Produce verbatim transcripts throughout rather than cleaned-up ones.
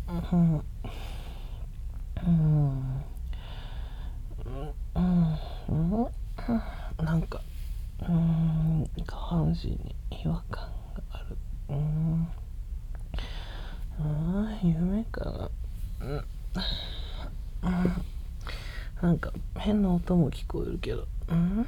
うんうんうんうんなんかうーん下半身に違和感がある。うーんあー夢かな。うんなんか変な音も聞こえるけど、うんん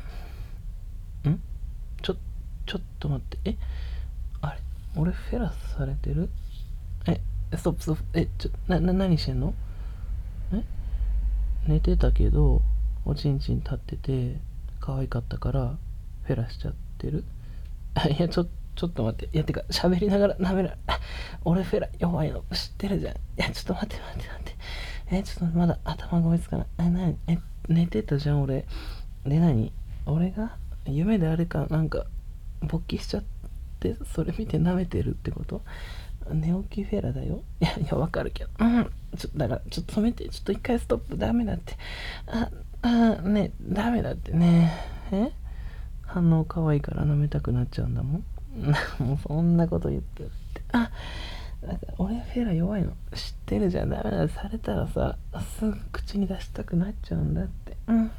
ちょちょっと待って、えあれ俺フェラスされてる？えストップストップ、えちょなな何してんの？え寝てたけどおちんちん立ってて可愛かったからフェラしちゃってる？あいやちょちょっと待って、いやてか喋りながら舐める俺フェラ弱いの知ってるじゃん。いやちょっと待って待って待って、えちょっとまだ頭が追いつかない。え何え寝てたじゃん俺で。何俺が夢であれかなんか勃起しちゃってそれ見て舐めてるってこと？寝起きフェラだよ。いやいやわかるけど、うんちょだからちょっと止めて、ちょっと一回ストップ。ダメだって。ああねダメだってね。え反応可愛いから舐めたくなっちゃうんだもんもうそんなこと言ってるって。あなんか俺フェラ弱いの知ってるじゃん。ダメだされたらさすぐ口に出したくなっちゃうんだって。うん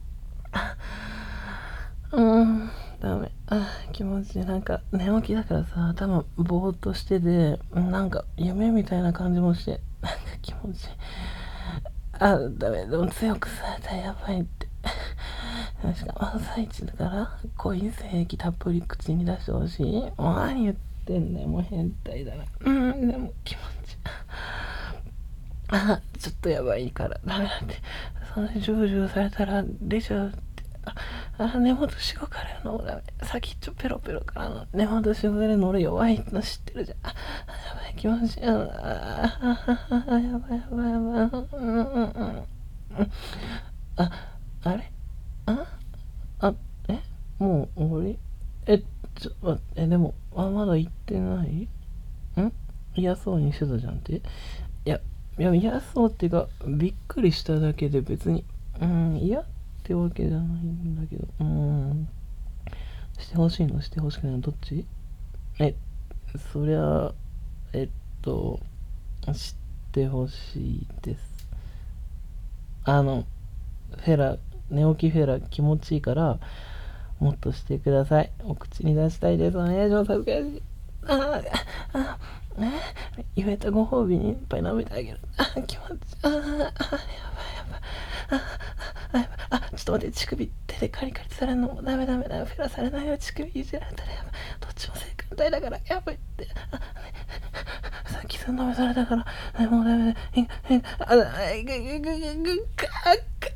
うんダメ。あ気持ちいい。なんか寝起きだからさ頭ぼーっとしててなんか夢みたいな感じもしてなんか気持ちいい。あダメでも強くされたらやばいってしかも朝一だから濃い精液たっぷり口に出してほしい。もう何言ってんだよもう変態だな。うんでも気持ちいい。あちょっとやばいからダメだって。そんなジュージューされたら出ちゃうって。ああ根元しごかれるのもダメ。先っちょペロペロからの根元しごかれるの俺弱いの知ってるじゃん。あやばい気持ちいい。ああやばいやばいやばい。うんうんうんああれああえもう終わり？えちょ待ってえでもあまだ行ってない？ん嫌そうにしてたじゃんって。いやいや嫌そうっていうかびっくりしただけで別にうん嫌ってわけじゃないんだけど、うんしてほしいのしてほしくないのどっち？えそりゃえっとしてほしいです。あのフェラ寝起きフェラ気持ちいいからもっとしてください。お口に出したいです。お願いします。恥ずかしい。ああ、あ言えたご褒美にいっぱい舐めてあげる。あ気持ちああ、やばいやばい。ああ、やばい。あ、ちょっと待って、乳首手でカリカリされるのもダメダメだよ。フェラされないよ。乳首いじられたらやばい。どっちも性感帯だからやばいって。あ、ね、さっきそんなめされたから、もうダメだ。あ、あ、あ、ぐぐぐぐぐかか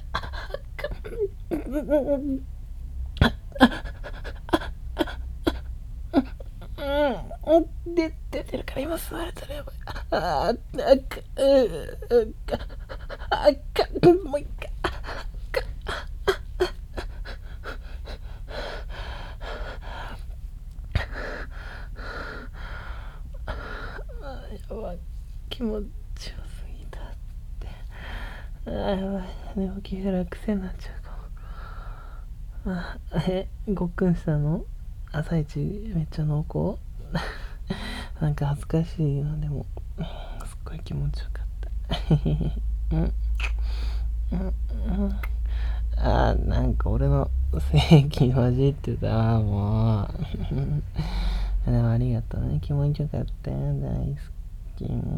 うん、で出てるから今吸われたらやばい。ああ、あか、うか、あか、もう一回。あやばい。気持ちよすぎたって。あやばい。寝起きフラ癖になっちゃうかも。あえ、ごっくんしたの？朝一めっちゃ濃厚なんか恥ずかしいな。でもすっごい気持ちよかったうんうんうんあーなんか俺の正規混じってたわもうでもありがとうね気持ちよかったよ大好き